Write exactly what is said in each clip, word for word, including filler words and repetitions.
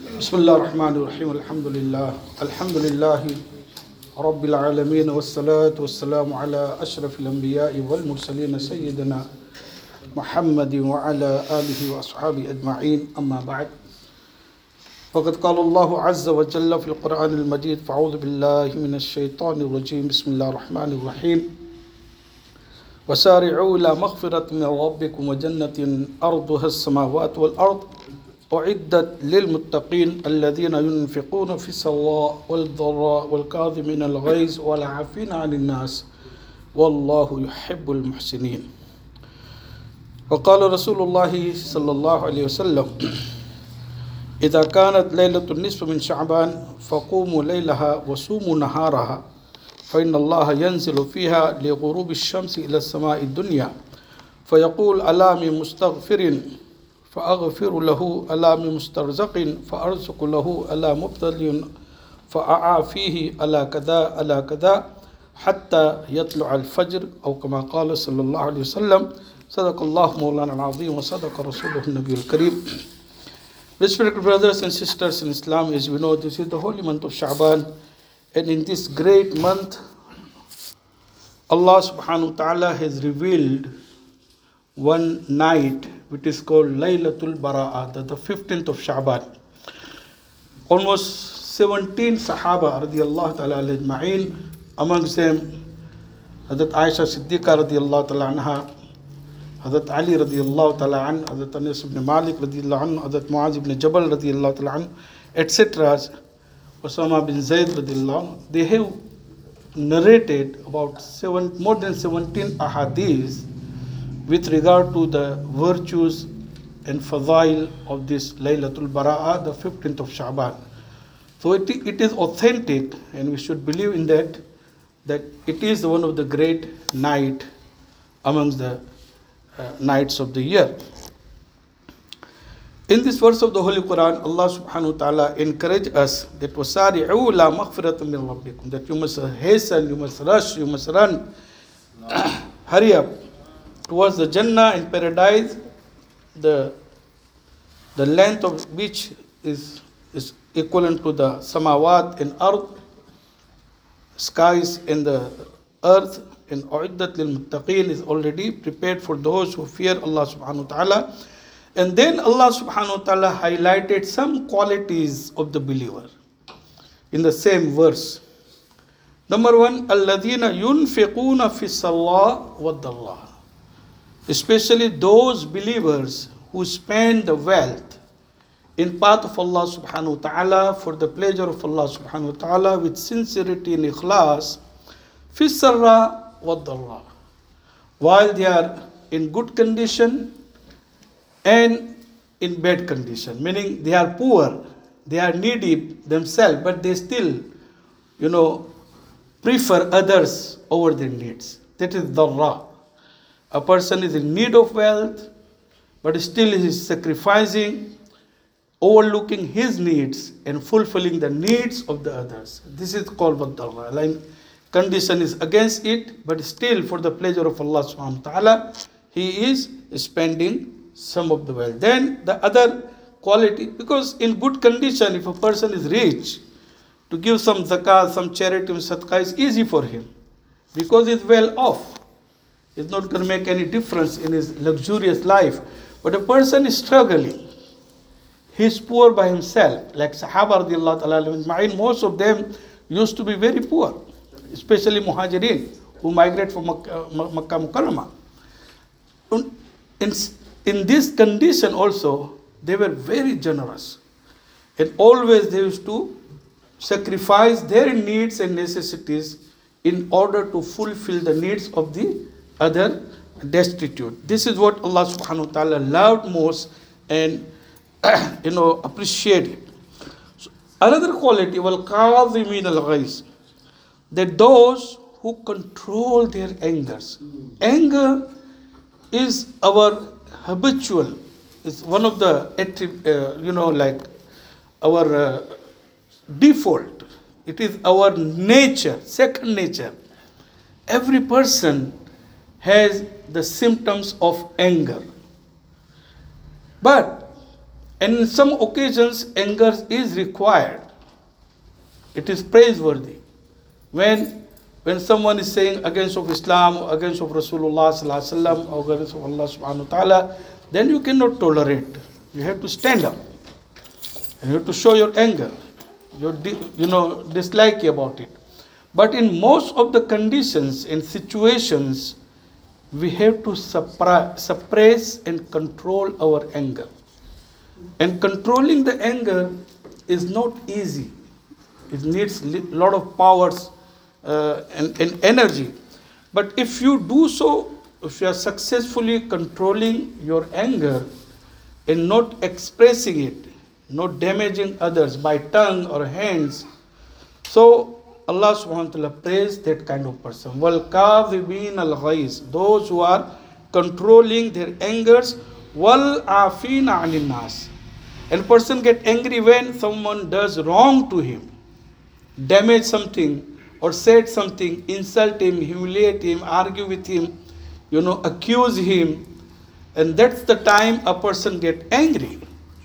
بسم الله الرحمن الرحيم الحمد لله الحمد لله رب العالمين والصلاة والسلام على أشرف الأنبياء والمرسلين سيدنا محمد وعلى آله وأصحابه أجمعين أما بعد فقد قال الله عز وجل في القرآن المجيد فأعوذ بالله من الشيطان الرجيم بسم الله الرحمن الرحيم وسارعوا إلى مغفرة من ربكم وجنة أرضها السماوات والأرض أعدت للمتقين الذين ينفقون في السراء والضراء والكاظمين الغيظ والعافين عن الناس والله يحب المحسنين. وقال رسول الله صلى الله عليه وسلم إذا كانت ليلة النصف من شعبان فقوموا ليلها وصوموا نهارها فإن الله ينزل فيها لغروب الشمس إلى السماء الدنيا فيقول ألا من مستغفر فأغفر له ألا من مسترزق فأرزق له ألا مبتل فأعافيه ألا كذا ألا كذا حتى يطلع الفجر أو كما قال صلى الله عليه وسلم صدق الله مولانا العظيم وصدق رسوله النبي الكريم. Respected brothers and sisters in Islam, as we know, this is the holy month of Sha'ban, and in this great month Allah subhanahu wa ta'ala has revealed one night which is called Laylatul Bara'ah, the fifteenth of Sha'ban. Almost seventeen Sahaba radiallahu ta'ala ajma'in, amongst them Hazrat Aisha Siddiqa radiallahu ta'ala anha, Hazrat Ali radiallahu ta'ala an, Hazrat Anas ibn Malik radiallahu an, Hazrat Muaz ibn Jabal radiallahu ta'ala an, et cetera, Osama bin Zayd radiallahu an, they have narrated about seven, more than seventeen ahadith with regard to the virtues and fadail of this Laylatul Bara'ah, the fifteenth of Sha'ban. So it, it is authentic, and we should believe in that, that it is one of the great night amongst the uh, nights of the year. In this verse of the Holy Quran, Allah subhanahu wa ta'ala encourages us that وَسَارِعُوا لَا مَغْفِرَةٍ مِّن رَبِّكُمْ, that you must hasten, you must rush, you must run, hurry up towards the Jannah in paradise, the the length of which is is equivalent to the samawat and earth, skies and the earth, and u'iddat lil muttaqin is already prepared for those who fear Allah subhanahu wa ta'ala. And then Allah subhanahu wa ta'ala highlighted some qualities of the believer in the same verse. Number one, alladhina yunfiquna fi sarra wa dharra, especially those believers who spend the wealth in path of Allah subhanahu wa ta'ala for the pleasure of Allah subhanahu wa ta'ala with sincerity and ikhlas, fi sarra wa dharra, while they are in good condition and in bad condition, meaning they are poor, they are needy themselves, but they still, you know, prefer others over their needs. That is dharra. A person is in need of wealth, but still he is sacrificing, overlooking his needs and fulfilling the needs of the others. This is called dharra. Like condition is against it, but still for the pleasure of Allah subhanahu wa ta'ala, he is spending some of the wealth. Then the other quality, because in good condition, if a person is rich, to give some zakat, some charity, sadaqah is easy for him because he's well off. It's not going to make any difference in his luxurious life. But a person is struggling. He's poor by himself. Like Sahaba radiallahu ta'ala, most of them used to be very poor, especially Muhajirin, who migrate from Makkah, Makkah Mukarramah. In, in this condition also, they were very generous. And always they used to sacrifice their needs and necessities in order to fulfill the needs of the other destitute. This is what Allah subhanahu wa ta'ala loved most and you know appreciated. So, another quality, wal kazimin al ghaiz, that those who control their angers. Anger is our habitual, is one of the uh, you know like our uh, default. It is our nature, second nature. Every person has the symptoms of anger. But And in some occasions, anger is required. It is praiseworthy. When, when someone is saying against of Islam, or against of Rasulullah sallallahu alaihi wasallam, or against of Allah subhanahu wa ta'ala, then you cannot tolerate. You have to stand up. And you have to show your anger, your you know dislike about it. But in most of the conditions and situations, we have to suppress and control our anger. And controlling the anger is not easy. It needs a lot of powers uh, and, and energy. But if you do so, if you are successfully controlling your anger and not expressing it, not damaging others by tongue or hands, so Allah subhanahu wa ta'ala praised that kind of person. وَالْكَاظِبِينَ الْغَيْظِ, those who are controlling their angers. وَالْعَافِينَ عَنِ النَّاسِ, and person get angry when someone does wrong to him, damage something or said something, insult him, humiliate him, argue with him, you know, accuse him. And that's the time a person get angry.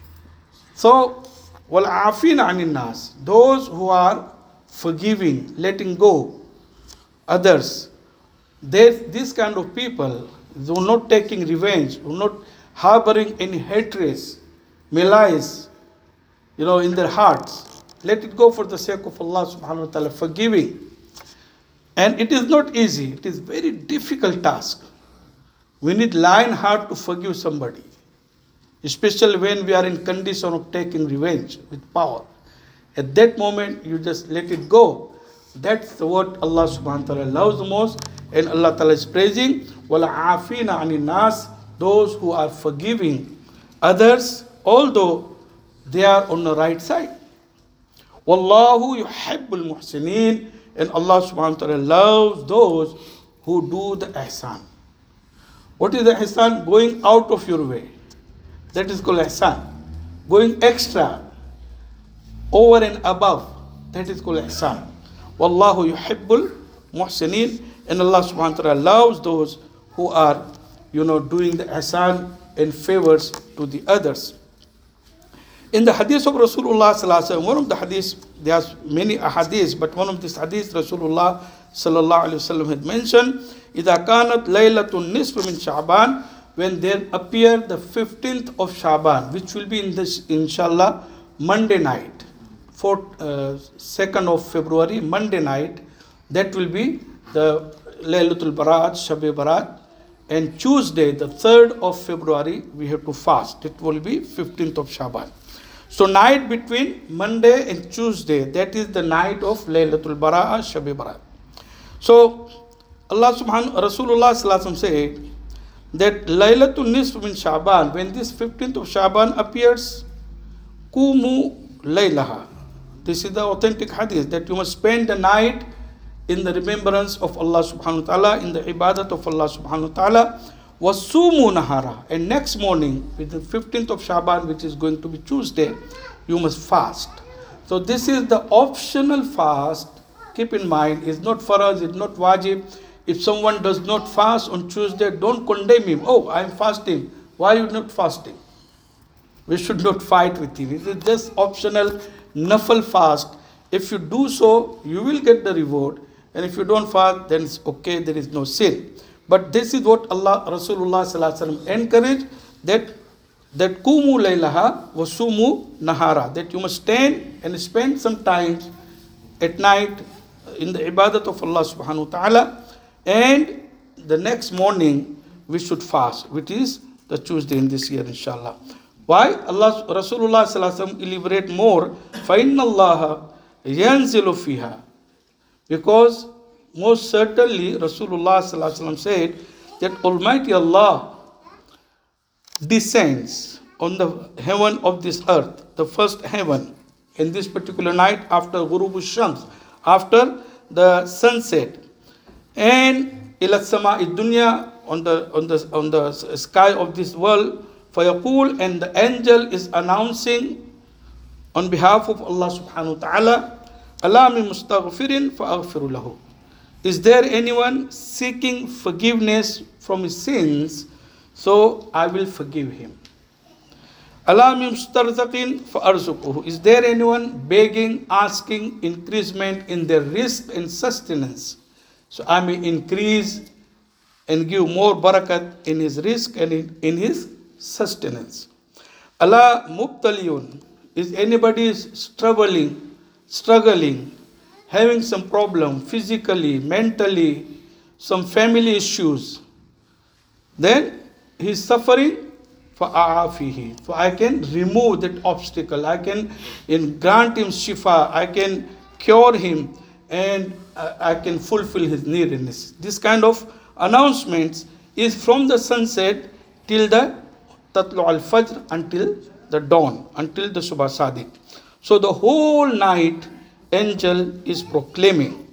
So, وَالْعَافِينَ عَنِ النَّاسِ, those who are forgiving, letting go others, they, this kind of people, who are not taking revenge, who are not harboring any hatred, malice, you know, in their hearts. Let it go for the sake of Allah subhanahu wa ta'ala, forgiving. And it is not easy. It is very difficult task. We need lion heart to forgive somebody, especially when we are in condition of taking revenge with power. At that moment, you just let it go. That's what Allah subhanahu wa ta'ala loves the most. And Allah ta'ala is praising, وَالْعَافِينَ عَنِ النَّاسِ, those who are forgiving others, although they are on the right side. وَاللَّهُ يُحِبُّ الْمُحْسِنِينَ, and Allah subhanahu wa ta'ala loves those who do the ihsan. What is the ihsan? Going out of your way. That is called ihsan. Going extra, over and above. That is called ihsan. Wallahu yuhibbul muhsinin, and Allah subhanahu wa ta'ala loves those who are, you know, doing the ihsan and favors to the others. In the hadith of Rasulullah sallallahu alaihi wasallam, one of the hadiths, there are many hadiths, but one of these hadiths Rasulullah sallallahu alaihi wasallam had mentioned, إِذَا كَانَتْ لَيْلَةٌ نِصْفُ مِنْ شَعْبَانَ, when there appear the fifteenth of Shaban, which will be in this, inshallah, Monday night, fourth, uh, second of February, Monday night, that will be the Laylatul Barat, Shab-e Barat, and Tuesday, the third of February, we have to fast. It will be fifteenth of Shaban. So night between Monday and Tuesday, that is the night of Laylatul Barat, Shab-e Barat. So Allah subhanahu Rasulullah sallallahu alaihi wasallam said that Laylatul Nisf min Shaban, when this fifteenth of Shaban appears, Kumu Laylaha. This is the authentic hadith, that you must spend the night in the remembrance of Allah subhanahu wa ta'ala, in the ibadat of Allah subhanahu wa ta'ala. Wasumu Nahara, and next morning, with the fifteenth of Shaban, which is going to be Tuesday, you must fast. So this is the optional fast. Keep in mind, it's not faraj, it's not wajib. If someone does not fast on Tuesday, don't condemn him. Oh, I'm fasting. Why are you not fasting? We should not fight with him. It is just optional nafal fast. If you do so, you will get the reward. And if you don't fast, then it's okay, there is no sin. But this is what Allah, Rasulullah sallallahu alaihi wasallam encouraged, that that kumu laylaha wa sumu nahara, that you must stand and spend some time at night in the ibadat of Allah subhanahu wa ta'ala, and the next morning we should fast, which is the Tuesday in this year, inshallah. Why? Allah, Rasulullah sallallahu alaihi wasallam elaborate more, فَإِنَّ اللَّهَ يَنزِلُ فِيهَا, because most certainly Rasulullah sallallahu alaihi wasallam said that Almighty Allah descends on the heaven of this earth, the first heaven, in this particular night after Ghurubu Shams, after the sunset, and ila sama dunya, on the on the on the sky of this world, fayaqul, and the angel is announcing on behalf of Allah subhanahu wa ta'ala, ala min mustaghfirin fa'aghfiru lahu. Is there anyone seeking forgiveness from his sins? So I will forgive him. Ala min mustarzaqin fa'arzuquhu. Is there anyone begging, asking increasement in their risk and sustenance? So I may increase and give more barakat in his risk and in, in his sustenance. Allah mubtaliyun. Is anybody struggling, struggling, having some problem physically, mentally, some family issues? Then he is suffering. فَأَعَافِهِ. So I can remove that obstacle. I can in grant him shifa. I can cure him and I can fulfill his neediness. This kind of announcements is from the sunset till the tatlu al-fajr, until the dawn, until the subah sadiq. So the whole night angel is proclaiming.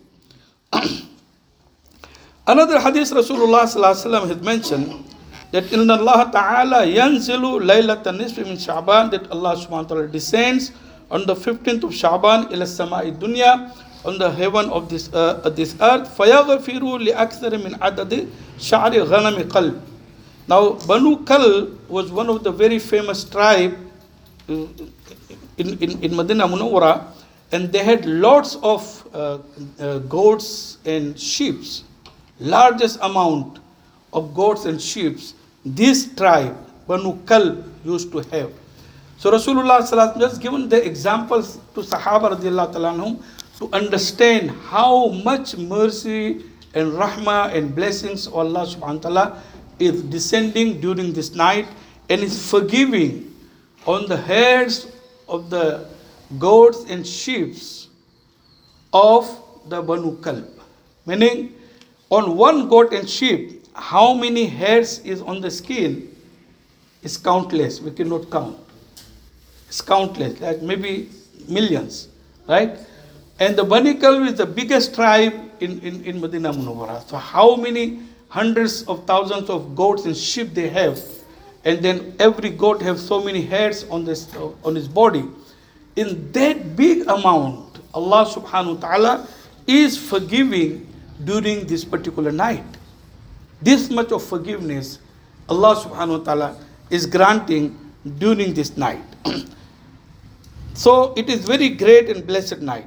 Another hadith Rasulullah sallallahu alaihi wasallam has mentioned that in Allah Ta'ala yanzilu laylatan nisfi min Sha'ban, that Allah subhanahu wa ta'ala descends on the fifteenth of Sha'ban ila sama'i dunya, on the heaven of this, uh, this earth, fayaghfiru li akthar min adadi sha'ri ghanami qalb. Now Banu Kalb was one of the very famous tribe in, in, in Medina Munawwara, and they had lots of uh, uh, goats and sheep, largest amount of goats and sheep. This tribe, Banu Kalb, used to have. So Rasulullah sallallahu alaihi wasallam just given the examples to Sahaba radiallahu ta'ala anhum to understand how much mercy and rahmah and blessings of Allah subhanahu wa ta'ala is descending during this night and is forgiving on the heads of the goats and sheep of the Banu Kalb. Meaning, on one goat and sheep, how many hairs is on the skin is countless. We cannot count. It's countless, like maybe millions, right? And the Bani Kalb is the biggest tribe in, in, in Medina Munawwara. So how many hundreds of thousands of goats and sheep they have, and then every goat have so many hairs on this on his body. In that big amount, Allah subhanahu wa ta'ala is forgiving during this particular night. This much of forgiveness Allah subhanahu wa ta'ala is granting during this night. So it is very great and blessed night.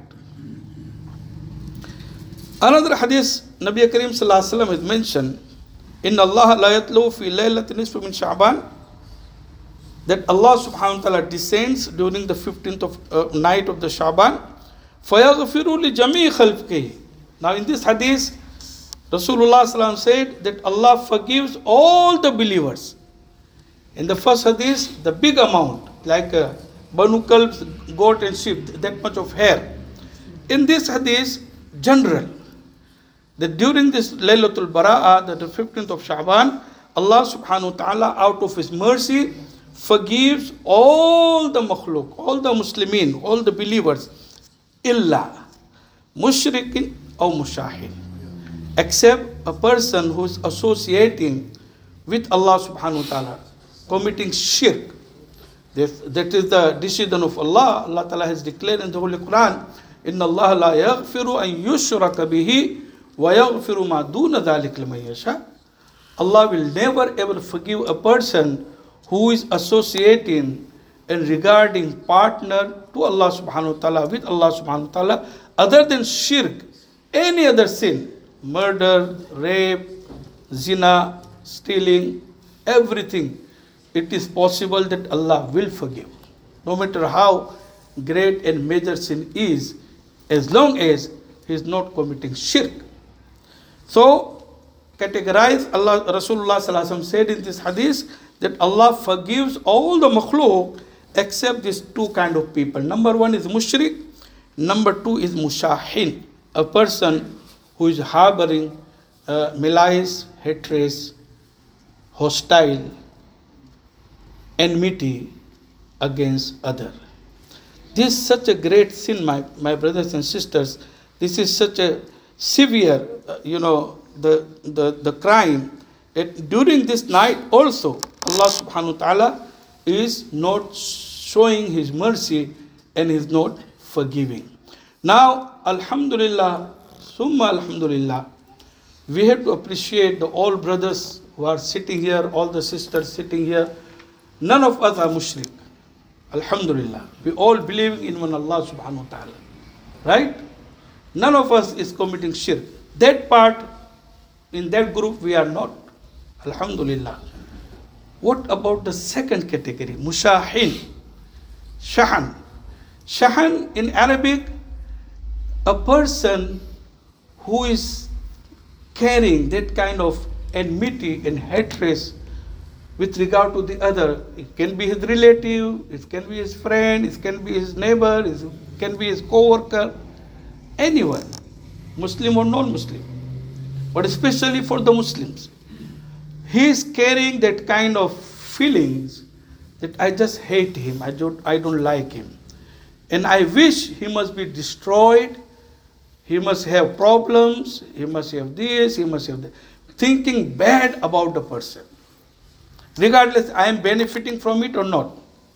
Another hadith, Nabi Karim sallallahu alaihi wasallam has mentioned, Inna Allah la yatlu fi laylatin nisfi min Sha'ban, that Allah subhanahu wa ta'ala descends during the fifteenth of uh, night of the Sha'ban, fayaghfiru li jami' khalqihi. Now in this hadith, Rasulullah sallallahu alaihi wasallam said that Allah forgives all the believers. In the first hadith, the big amount, like uh, Banu Kalb's goat and sheep, that much of hair. In this hadith, general, that during this Laylatul Bara'ah, that the fifteenth of Sha'ban, Allah subhanahu wa ta'ala out of His mercy forgives all the makhluk, all the Muslimin, all the believers, illa mushrikin or mushahin, except a person who is associating with Allah subhanahu wa ta'ala, committing shirk. That, that is the decision of Allah. Allah ta'ala has declared in the Holy Quran, Inna Allah la yaghfiru an yushraka bihi wa yaghfiru ma duna dhalik liman yasha. Allah will never ever forgive a person who is associating and regarding partner to Allah subhanahu wa ta'ala, with Allah subhanahu wa ta'ala, other than shirk, any other sin, murder, rape, zina, stealing, everything, it is possible that Allah will forgive. No matter how great and major sin is, as long as he is not committing shirk. So, categorize, Allah, Rasulullah sallallahu alaihi wasallam said in this hadith that Allah forgives all the makhluk except these two kind of people. Number one is mushrik. Number two is mushahin, a person who is harboring uh, malice, hatred, hostile, enmity against other. This is such a great sin, my, my brothers and sisters. This is such a severe, uh, you know, the, the, the crime. That during this night also, Allah subhanahu wa ta'ala is not showing His mercy and is not forgiving. Now, alhamdulillah, summa alhamdulillah, we have to appreciate the all brothers who are sitting here, all the sisters sitting here. None of us are mushrik. Alhamdulillah. We all believe in one Allah subhanahu wa ta'ala. Right? None of us is committing shirk. That part, in that group, we are not. Alhamdulillah. What about the second category? Mushahin. Shahan. Shahan in Arabic, a person who is carrying that kind of enmity and hatred with regard to the other. It can be his relative, it can be his friend, it can be his neighbor, it can be his co-worker, anyone, Muslim or non-Muslim, but especially for the Muslims. He is carrying that kind of feelings that I just hate him, I don't, I don't like him. And I wish he must be destroyed, he must have problems, he must have this, he must have that. Thinking bad about the person. Regardless, I am benefiting from it or not.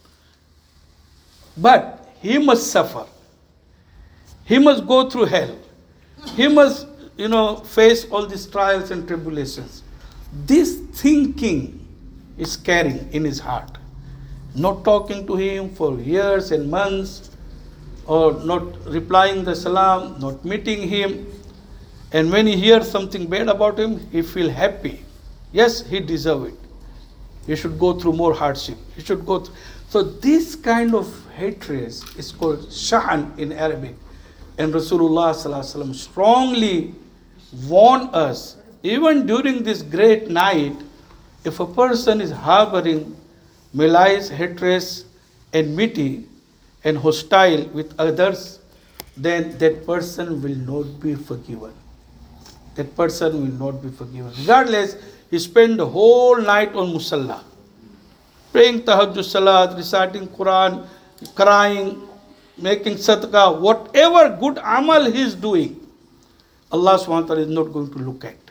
But he must suffer. He must go through hell. He must, you know, face all these trials and tribulations. This thinking is carrying in his heart. Not talking to him for years and months, or not replying the salam, not meeting him. And when he hears something bad about him, he feels happy. Yes, he deserves it. He should go through more hardship. He should go through. So this kind of hatred is called shahan in Arabic. And Rasulullah sallallahu alaihi wasallam strongly warned us, even during this great night, if a person is harboring malice, hatred, enmity, and hostile with others, then that person will not be forgiven. That person will not be forgiven. Regardless, he spent the whole night on musalla, praying tahajjud salat, reciting Quran, crying, making sadaqah, whatever good amal he is doing, Allah subhanahu wa ta'ala is not going to look at.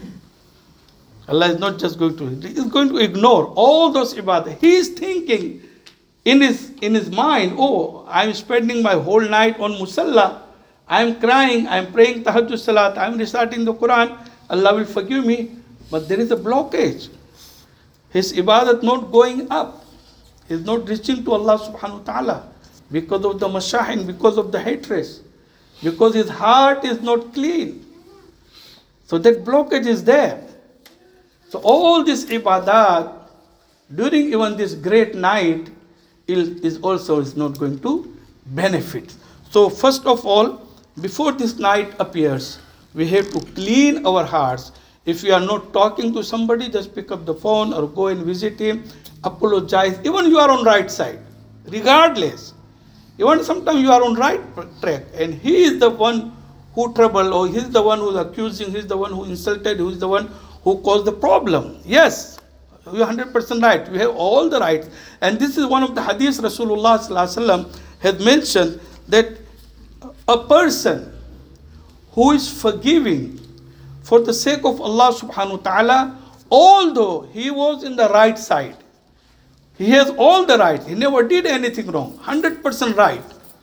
Allah is not just going to, he is going to ignore all those ibadah. He is thinking in his, in his mind, oh, I am spending my whole night on musalla, I am crying, I am praying tahajjud salat, I am reciting the Quran, Allah will forgive me. But there is a blockage. His ibadat not going up. He is not reaching to Allah subhanahu wa ta'ala because of the mashahin, because of the hatred, because his heart is not clean. So that blockage is there. So all this ibadat during even this great night is also is not going to benefit. So first of all, before this night appears, we have to clean our hearts. If you are not talking to somebody, just pick up the phone or go and visit him, apologize. Even you are on right side, regardless. Even sometimes you are on right track, and he is the one who troubled, or he is the one who is accusing, he is the one who insulted, who is the one who caused the problem. Yes, you are one hundred percent right. We have all the rights. And this is one of the hadiths Rasulullah sallallahu alaihi wasallam has mentioned, that a person who is forgiving for the sake of Allah subhanahu wa ta'ala, although he was in the right side, he has all the rights, he never did anything wrong, one hundred percent right.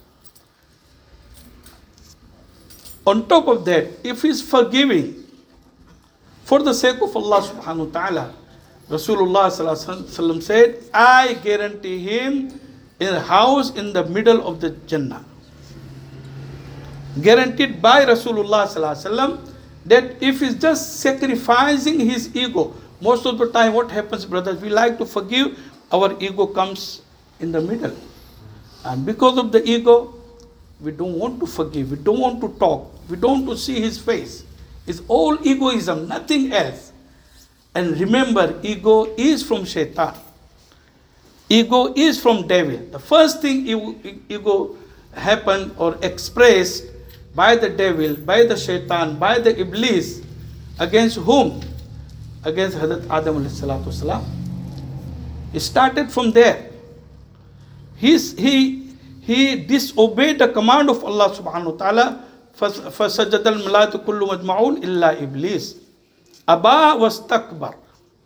On top of that, if he is forgiving for the sake of Allah subhanahu wa ta'ala, Rasulullah sallallahu alaihi wasallam said, I guarantee him a house in the middle of the Jannah. Guaranteed by Rasulullah sallallahu alaihi wasallam, that if he's just sacrificing his ego, most of the time what happens, brothers, we like to forgive, our ego comes in the middle. And because of the ego, we don't want to forgive, we don't want to talk, we don't want to see his face. It's all egoism, nothing else. And remember, ego is from shaitan. Ego is from devil. The first thing ego happened or expressed by the devil, by the shaitan, by the iblis, against whom? Against Hazrat Adam alayhi salatu wasalam. It started from there. He's, he, he disobeyed the command of Allah subhanahu wa ta'ala. فَسَجَدَ الْمَلَائِكَةُ كُلُّ مَجْمَعُونَ إِلَّا إِبْلِيسَ Aba was takbar.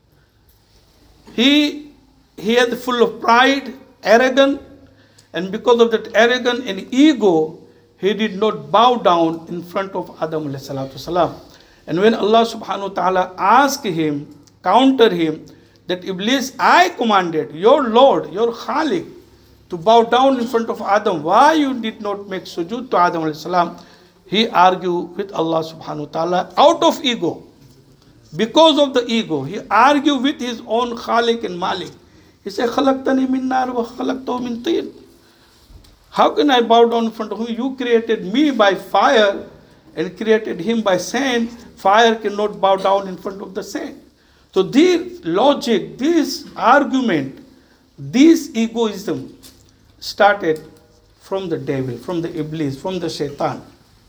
He, he had full of pride, arrogant, and because of that arrogance and ego, he did not bow down in front of Adam alayhi salatu wasalam. And when Allah subhanahu wa ta'ala asked him, counter him, that Iblis, I commanded, your Lord, your Khaliq, to bow down in front of Adam. Why you did not make sujood to Adam alayhi salam? He argued with Allah subhanahu wa ta'ala out of ego. Because of the ego, he argued with his own Khaliq and Malik. He said, "Khalaqtani min nar wa khalaqtahu min tin." How can I bow down in front of him? You created me by fire and created him by sand. Fire cannot bow down in front of the sand. So this logic, this argument, this egoism started from the devil, from the Iblis, from the Shaitan.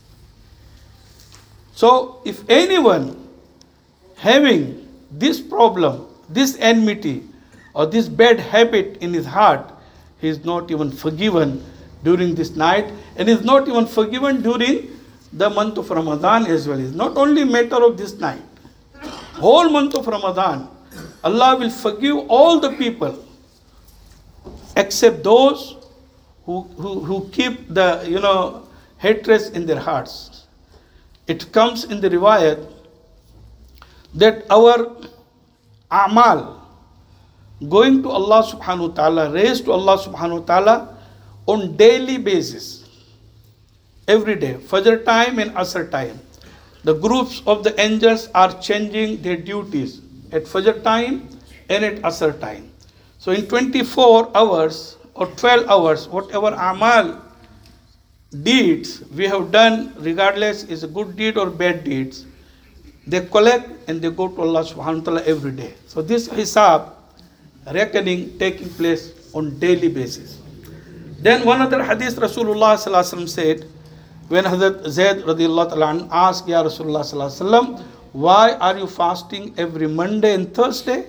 So if anyone having this problem, this enmity, or this bad habit in his heart, he is not even forgiven during this night, and is not even forgiven during the month of Ramadan as well. It's not only matter of this night. Whole month of Ramadan, Allah will forgive all the people except those who, who, who keep the, you know, hatred in their hearts. It comes in the riwayat that our a'mal, going to Allah subhanahu wa ta'ala, raised to Allah subhanahu wa ta'ala on daily basis, every day, Fajr time and Asr time. The groups of the angels are changing their duties at Fajr time and at Asr time. So in twenty-four hours or twelve hours, whatever amal deeds we have done, regardless is a good deed or bad deeds, they collect and they go to Allah subhanahu wa ta'ala every day. So this hisab, reckoning, taking place on daily basis. Then one other hadith Rasulullah sallallahu alaihi wasallam said, when Hazrat Zayd radiallahu ta'ala asked, Ya Rasulullah sallallahu alaihi wasallam, why are you fasting every Monday and Thursday?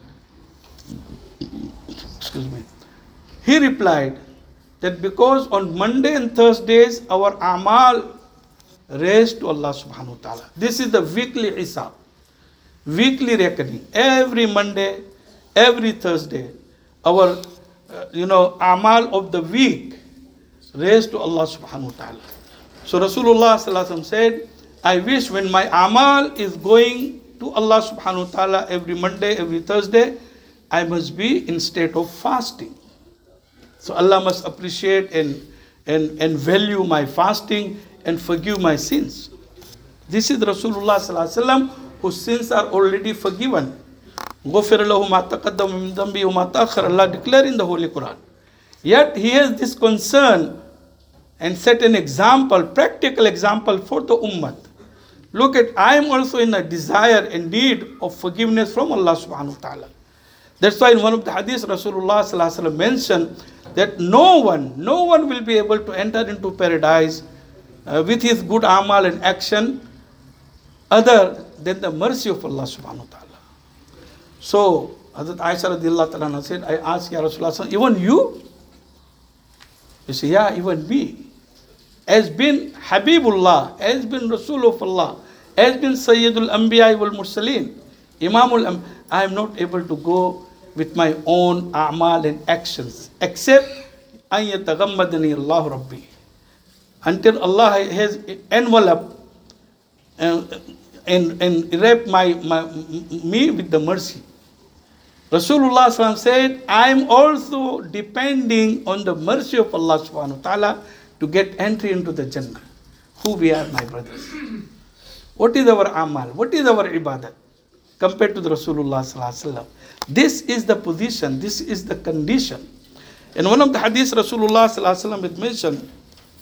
Excuse me. He replied that because on Monday and Thursdays our amal raised to Allah subhanahu wa ta'ala. This is the weekly hisab, weekly reckoning. Every Monday, every Thursday, our uh, you know amal of the week raised to Allah subhanahu wa ta'ala. So Rasulullah sallallahu alaihi wasallam said, I wish when my amal is going to Allah subhanahu wa ta'ala every Monday, every Thursday, I must be in state of fasting. So Allah must appreciate and, and, and value my fasting and forgive my sins. This is Rasulullah sallallahu alaihi wasallam whose sins are already forgiven. غُفِرَ لَهُ مَا تَقَدَّمَ مِنْ ذَنْبِهِ وَمَا تَأَخَّرَ, Allah declared in the Holy Quran. Yet he has this concern and set an example, practical example for the ummah. Look at, I am also in a desire and need of forgiveness from Allah subhanahu wa ta'ala. That's why in one of the hadiths, Rasulullah sallallahu alaihi wasallam mentioned that no one, no one will be able to enter into paradise uh, with his good amal and action other than the mercy of Allah subhanahu wa ta'ala. So, Hazrat Aisha radiallahu ta'ala said, I asked Ya Rasulullah, even you? You say, yeah, even me. Has been Habibullah, has been Rasul of Allah, has been Sayyidul Anbiya wal Mursaleen, Imamul Am. I am not able to go with my own a'mal and actions, except an yataghammadani Allah Rabbi. Until Allah has enveloped and, and, and wrapped my, my, me with the mercy. Rasulullah sallallahu alaihi wasallam said, I am also depending on the mercy of Allah subhanahu wa ta'ala to get entry into the Jannah. Who we are, my brothers? What is our amal? What is our ibadat compared to the Rasulullah sallallahu alaihi wasallam? This is the position, this is the condition. In one of the hadiths, Rasulullah sallallahu alaihi wasallam had mentioned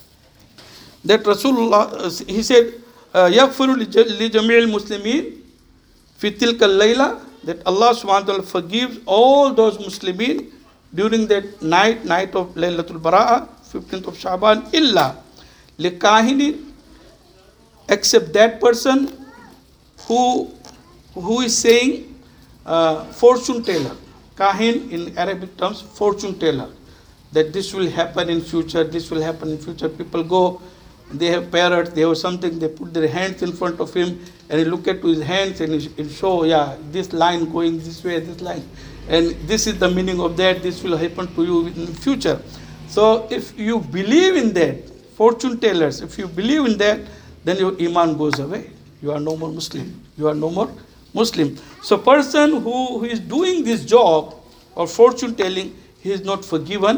that Rasulullah, he said, يَغْفِرُ لِجَمِيعِ الْمُسْلِمِينَ فِي تِلْكَ اللَّيْلَةِ, that Allah subhanahu wa ta'ala forgives all those Muslimin during that night, night of Laylatul Bara'ah, fifteenth of Shaban, illa likahini, except that person who who is saying uh, fortune teller. Kahin in Arabic terms, fortune teller. That this will happen in future, this will happen in future. People go, they have parrots, they have something, they put their hands in front of him and he look at to his hands and he show, yeah, this line going this way, this line. And this is the meaning of that, this will happen to you in the future. So if you believe in that, fortune tellers, if you believe in that, then your iman goes away. You are no more Muslim. You are no more Muslim. So person who, who is doing this job of fortune telling, he is not forgiven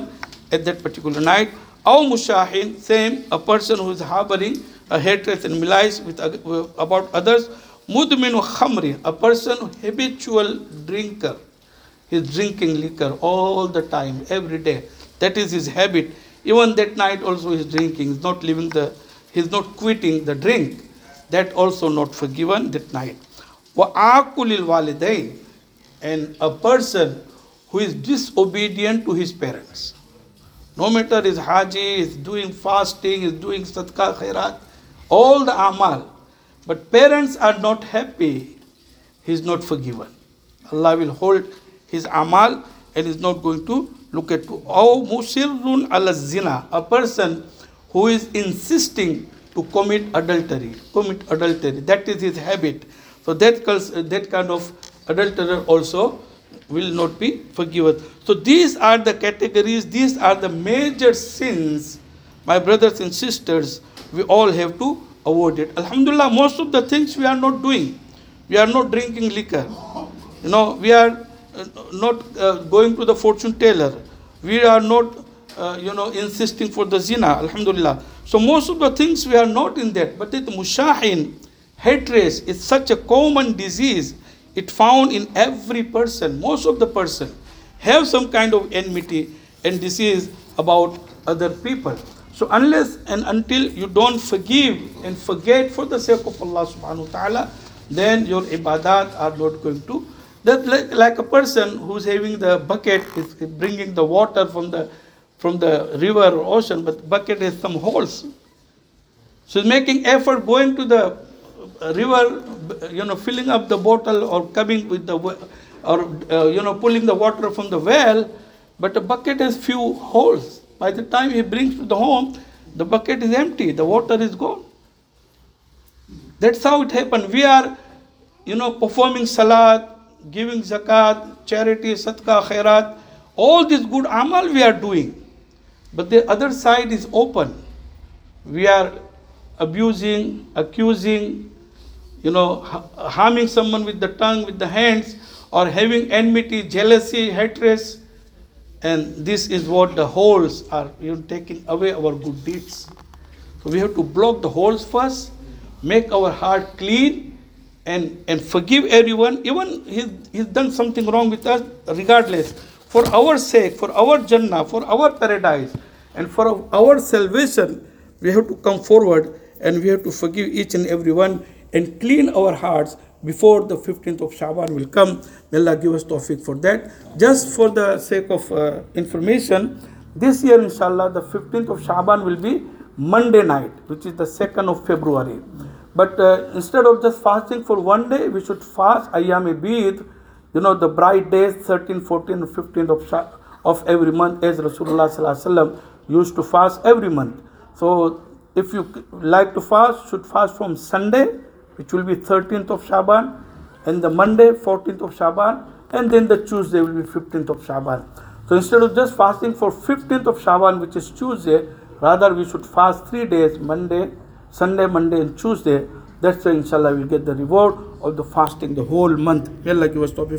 at that particular night. Aw mushahin, same, a person who is harboring a hatred and malice with, about others. Mudminu khamri, a person habitual drinker. He's drinking liquor all the time, every day. That is his habit. Even that night also he's drinking. He's not leaving the, he's not quitting the drink. That also not forgiven that night. Wa akulil walidain, and a person who is disobedient to his parents. No matter is haji, is doing fasting, is doing sadaqah khairat, all the amal, but parents are not happy, he is not forgiven. Allah will hold his amal and is not going to look at you. Aw musirrun ala zina, a person who is insisting to commit adultery, commit adultery. That is his habit. So that, that kind of adulterer also will not be forgiven. So these are the categories, these are the major sins, my brothers and sisters, we all have to avoid it. Alhamdulillah, most of the things we are not doing. We are not drinking liquor. You know, we are not uh, going to the fortune teller. We are not, uh, you know, insisting for the zina. Alhamdulillah. So most of the things we are not in that. But the mushahin, hatred, is such a common disease. It found in every person. Most of the person have some kind of enmity and disease about other people. So unless and until you don't forgive and forget for the sake of Allah subhanahu wa ta'ala, then your ibadat are not going to. That like, like a person who's having the bucket, is bringing the water from the from the river or ocean, but the bucket has some holes. So he's making effort going to the river, you know, filling up the bottle or coming with the, or uh, you know, pulling the water from the well, but the bucket has few holes. By the time he brings to the home, the bucket is empty, the water is gone. That's how it happened. We are, you know, performing salat, giving zakat, charity, sadaqah, khairat, all this good amal we are doing. But the other side is open. We are abusing, accusing, you know, harming someone with the tongue, with the hands, or having enmity, jealousy, hatred. And this is what the holes are, you know, taking away our good deeds. So we have to block the holes first, make our heart clean, and, and forgive everyone. Even he's, he's done something wrong with us, regardless. For our sake, for our Jannah, for our paradise, and for our salvation, we have to come forward and we have to forgive each and every one and clean our hearts before the fifteenth of Shaban will come. May Allah give us tawfiq for that. Just for the sake of uh, information, this year inshallah the fifteenth of Shaban will be Monday night, which is the second of February. But uh, instead of just fasting for one day, we should fast Ayyam-e-Bid, you know, the bright days, thirteen, fourteen, fifteenth of, Sha- of every month, as Rasulullah sallallahu alaihi wasallam used to fast every month. So if you like to fast, should fast from Sunday, which will be thirteenth of Shaban, and the Monday, fourteenth of Shaban, and then the Tuesday will be fifteenth of Shaban. So instead of just fasting for fifteenth of Shaban, which is Tuesday, rather we should fast three days, Monday, Sunday, Monday, and Tuesday. That's why inshallah we'll get the reward of the fasting the whole month. May Allah give us tawfiq.